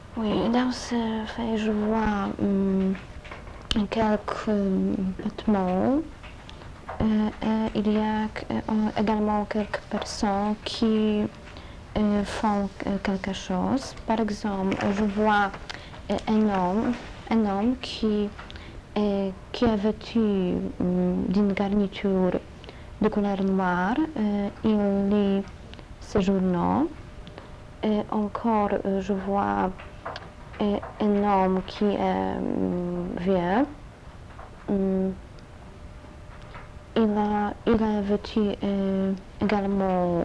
Oui, dans ce fait, je vois quelques vêtements. Il y a également quelques personnes qui font quelque chose. Par exemple, je vois un homme qui est vêtu d'une garniture de couleur noire. Il lit ses journaux. Et encore, je vois un homme qui est vieux. Il a vêtu également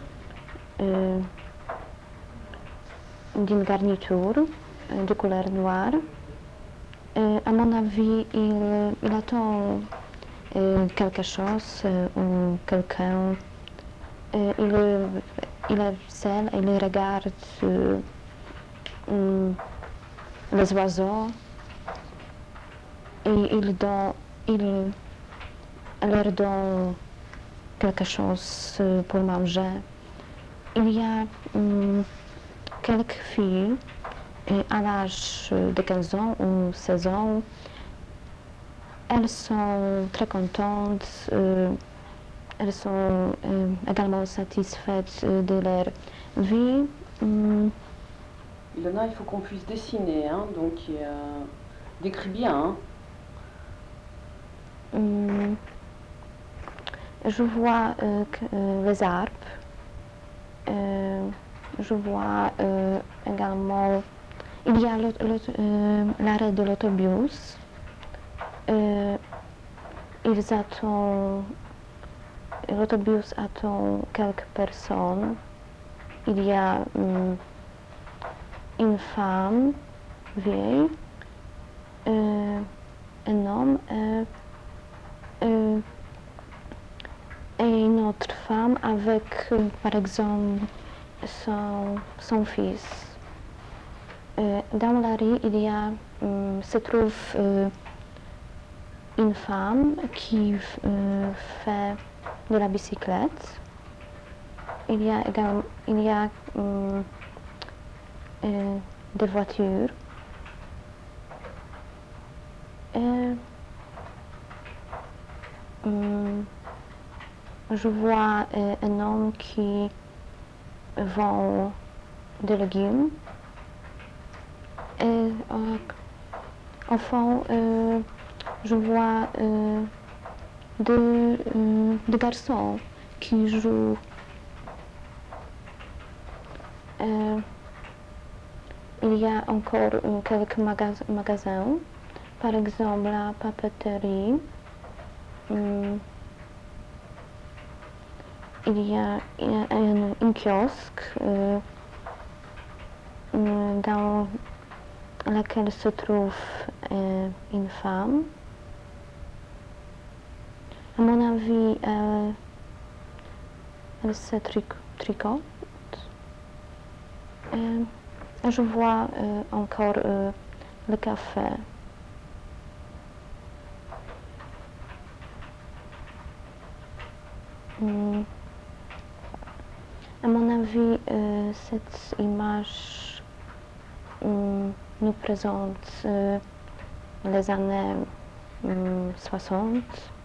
d'une garniture de couleur noire. À mon avis, il attend quelque chose ou quelqu'un. Il est seul, il regarde les oiseaux et il leur donne quelque chose pour manger. Il y a quelques filles à l'âge de 15 ans ou 16 ans. Elles sont très contentes. Elles sont également satisfaites de leur vie. Ilona, il faut qu'on puisse dessiner, hein, donc décris bien. Hein. Je vois les arbres. Je vois également, il y a l'arrêt de l'autobus. L'autobus attend quelques personnes. Il y a une femme vieille, un homme et une autre femme avec, par exemple, son fils. Dans la rue, se trouve une femme qui fait de la bicyclette. Il y a des voitures. Je vois un homme qui vend des légumes. Et au fond, je vois deux garçons qui jouent. Il y a encore quelques magasins, par exemple la papeterie. Il y a un kiosque dans laquelle se trouve une femme. À mon avis, elle se tricote. Je vois encore le café. À mon avis, cette image nous présente les années 60.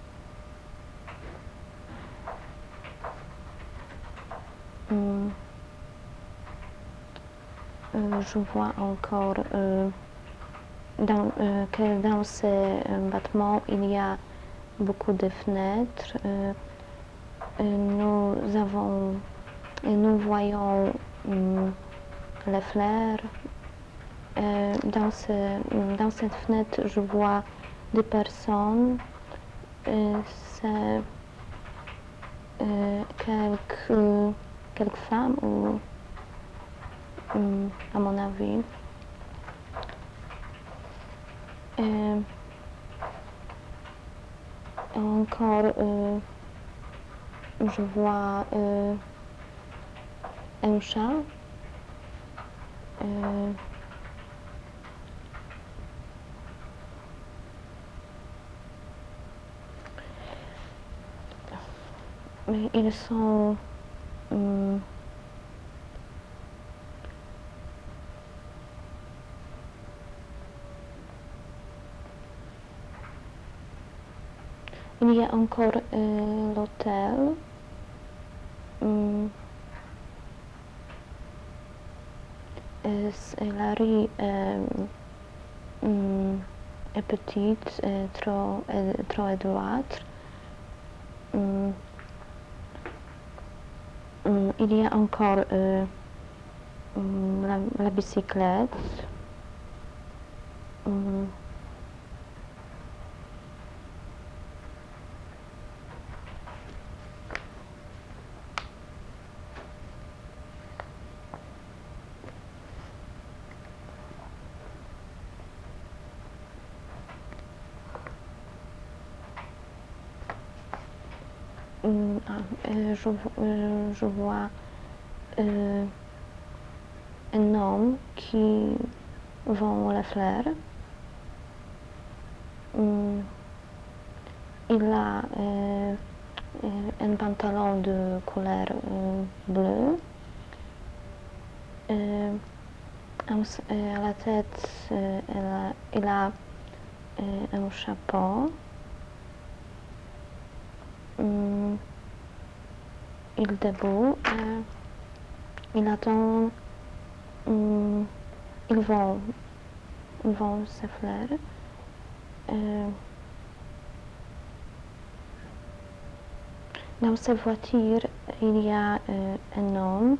Je vois encore que dans ces bâtiments, il y a beaucoup de fenêtres. Nous voyons les fleurs. Dans cette fenêtre, je vois des personnes. C'est quelques femmes, ou, à mon avis. Encore, je vois un chat. Mais ils sont Il y a encore l'hôtel. La rue est petite, trop étroite. Il y a encore la bicyclette. Je vois un homme qui vend la fleur. Il a un pantalon de couleur bleue. À la tête, il a un chapeau. Il est debout. Il attend. Il vend ses fleurs. Dans sa voiture, il y a un homme.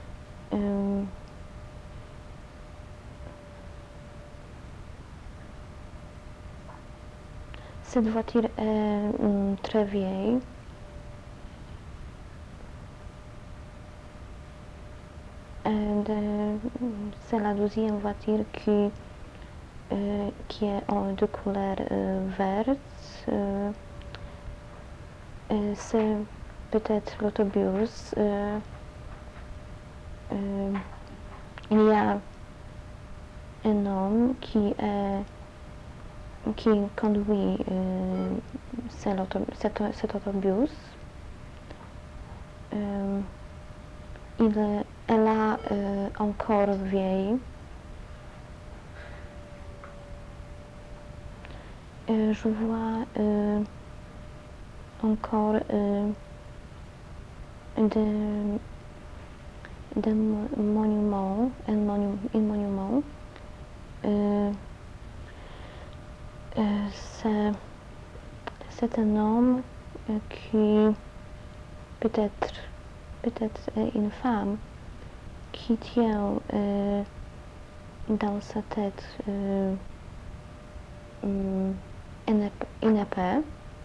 Cette voiture est très vieille. C'est la deuxième voiture qui est de couleur verte. C'est peut-être l'autobus. Il y a un homme qui conduit cet autobus. Elle a encore vieille. Je vois encore des monuments, un monument. C'est un homme qui peut-être une femme qui tient dans sa tête une épée.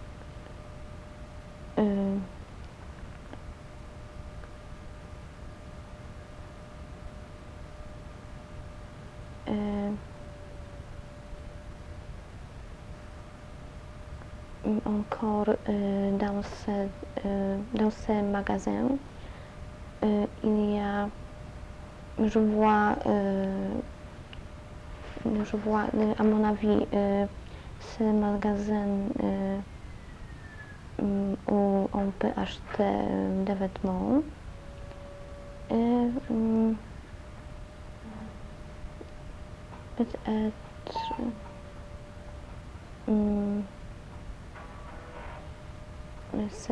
Encore dans ce magasin, il y a, je vois, à mon avis, ce magasin où on peut acheter des vêtements. Peut-être c'est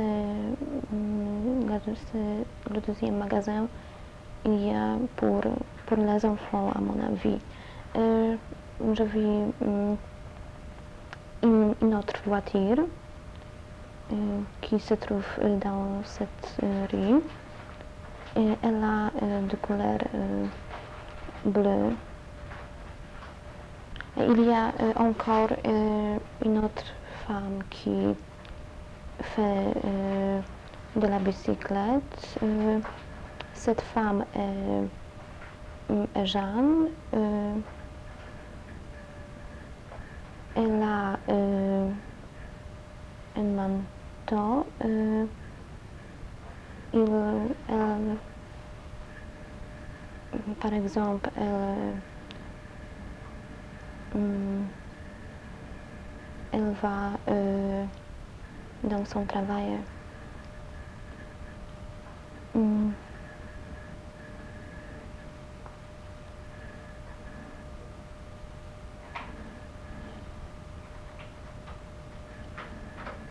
le deuxième magasin. Il y a pour les enfants, à mon avis. Je vis une autre voiture qui se trouve dans cette rue. Et elle a de couleur bleue. Il y a encore une autre femme qui fait de la bicyclette. Cette femme est jeune. Elle a un manteau. Par exemple, elle va dans son travail.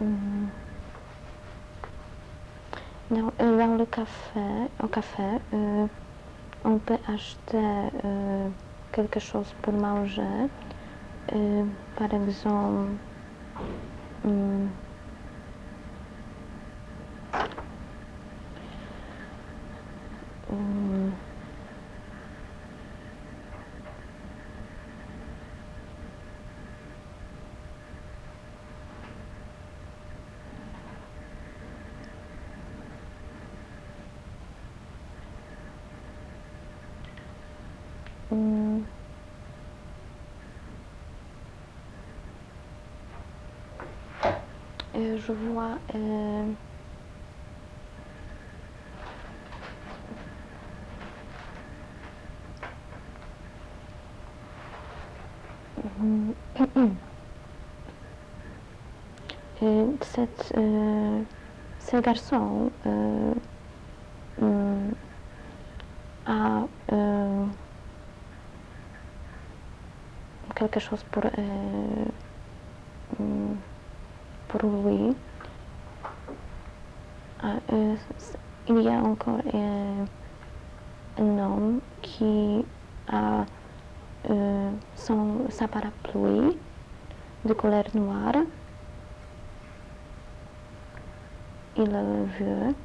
Dans le café, au café, on peut acheter quelque chose pour manger, par exemple, je vois ce garçon a quelque chose pour lui. Il y a encore un homme qui a sa parapluie de couleur noire. Il le veut.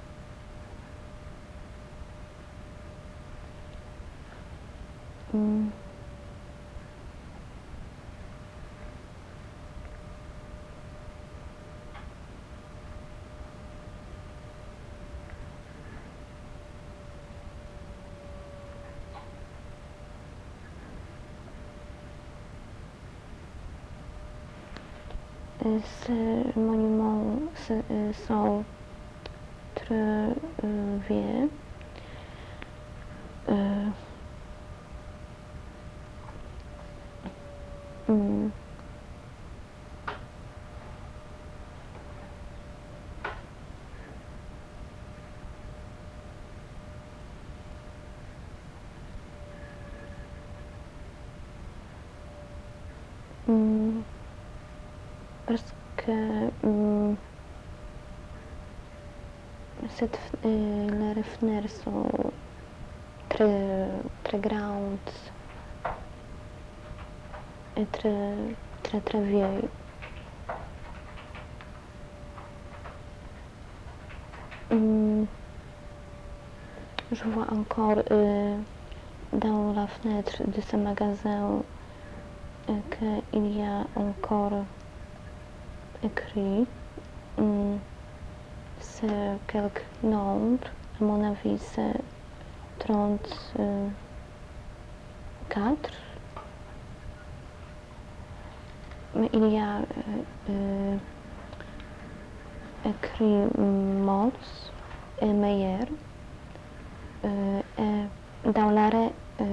Ces monuments sont très vieux. Parce que les fenêtres sont très, très grandes et très, très, très vieilles. Je vois encore dans la fenêtre de ce magasin qu'il y a encore écrit c'est quelques nombres, à mon avis c'est 34, mais il y a écrit Mots et Meyer, et dans l'arrêt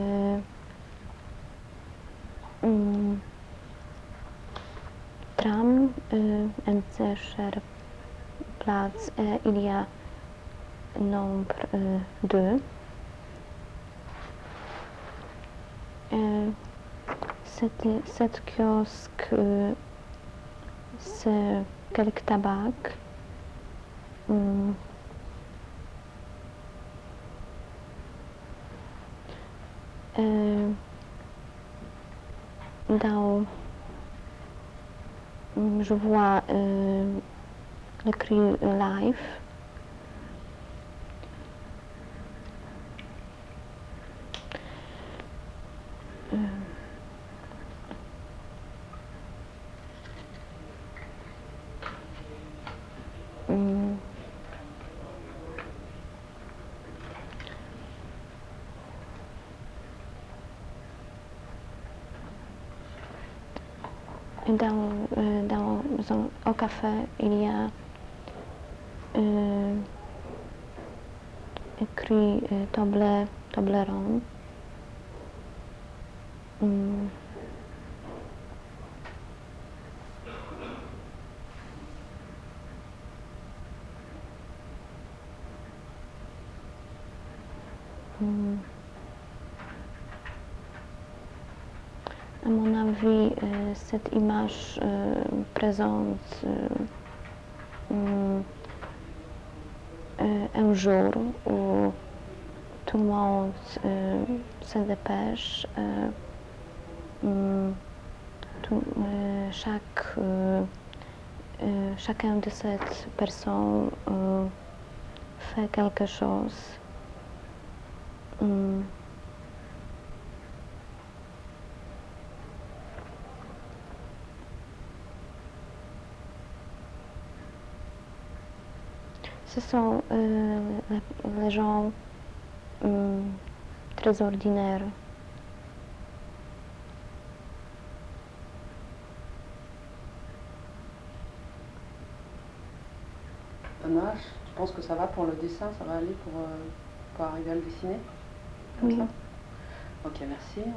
tram MC Scherplatz, il y a nombre 2. Cet kiosque, c'est quelques tabac. Je vois écrit live. Au café, il y a écrit Toblerone. À mon avis, cette image présente un jour où tout le monde se dépêche. Chacun de ces personnes fait quelque chose. Ce sont les gens très ordinaires. Anna, tu penses que ça va pour le dessin, ça va aller pour arriver à le dessiner comme Oui. ça? Ok, merci.